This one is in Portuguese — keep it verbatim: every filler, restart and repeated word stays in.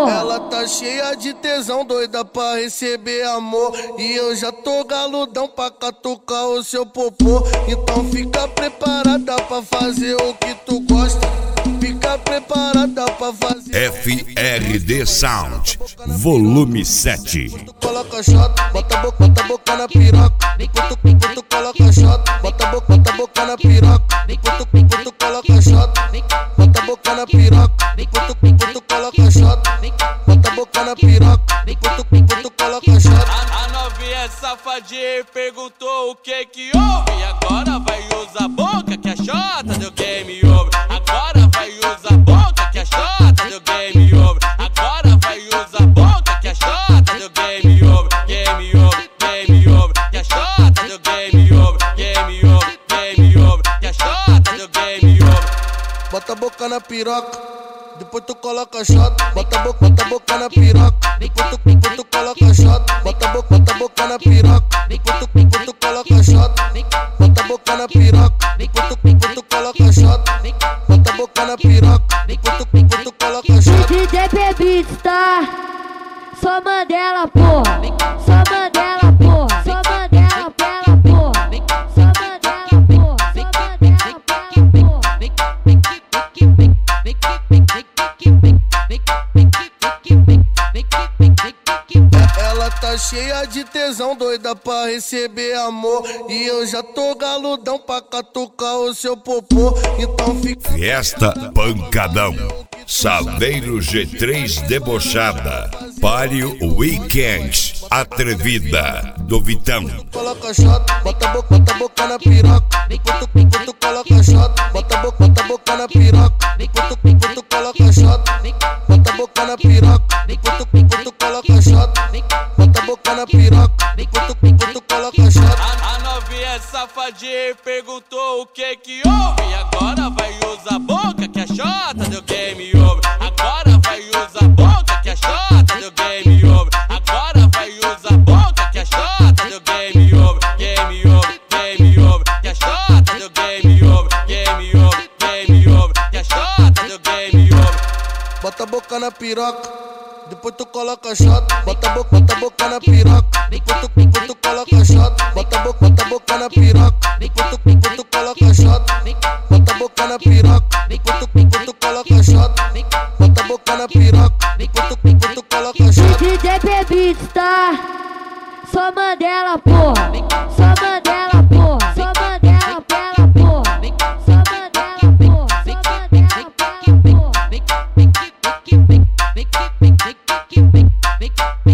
porra. Ela tá cheia de tesão, doida pra receber amor. E eu já tô galudão pra catucar o seu popô. Então fica preparada pra fazer o que tu gosta. Fica preparada pra fazer F R D Sound, volume sete. Tu coloca shot, bota a boca, bota a boca na piroca. Enquanto, enquanto tu coloca shot, bota a boca, bota a boca na piroca. Enquanto, enquanto tu coloca shot, bota a boca na piroca. Enquanto, enquanto tu coloca shot, bota a boca na piroca. Enquanto, enquanto tu coloca shot. A, a novinha safadinha perguntou o que que houve. E agora vai usar a boca que a xota deu game over. Agora vai usar a boca que a xota deu game over. Agora vai usar a boca que a xota deu game over. Game over, game over. Que a xota deu game over. Game over, game over. Que a xota deu game over. Bota a boca na piroca, depois tu coloca shot. Bota a boca, bota a boca na piroca. Depois tu, depois tu coloca shot. Bota a boca, bota a boca na piroca. Depois tu, depois tu coloca shot. Bota a boca na piroca. Depois tu, depois tu coloca shot. Bota a boca na piroca. Depois tu, depois tu coloca shot. D J P-Beats, tá? Só Mandela, porra. Só Mandela, porra. Só Mandela, pela porra. Só Mandela, porra. Só Mandela, pela porra. Ela tá cheia de tesão, doida pra receber amor. E eu já tô galudão pra catucar o seu popô. Então fica Fiesta Pancadão, Saveiro G três Debochada, Páreo Weekend, Atrevida, do Vitão. Coloca shot, bota a boca, bota a boca na piroca. Enquanto, enquanto tu coloca shot, bota a boca, bota a boca na piroca. Enquanto, enquanto tu coloca shot, bota a boca na piroca. Enquanto, enquanto tu coloca shot, bota a boca na piroca. Enquanto, enquanto tu coloca shot. A, a novinha safadinha perguntou o que que houve. E agora vai usar a boca que a xota deu game over. Agora vai usar a boca que a xota deu game over. Agora vai usar a boca que a xota deu game over. Game over, game over. Que a xota deu game over. Game over, game over. Que a xota deu game over. Bota a boca na piroca, depois tu coloca shot. Bota a boca, bota a boca na piroca. Enquanto, enquanto tu coloca shot, bota a boca, bota a boca na piroca. Enquanto, enquanto tu coloca shot, bota a boca na piroca. Enquanto, enquanto tu coloca shot, bota a boca na piroca. Enquanto, enquanto tu coloca shot. D J P-Beats, tá? Só Mandela, porra. Só Mandela, porra. Só Mandela, pela porra. Só Mandela, porra. Só Mandela, pela porra.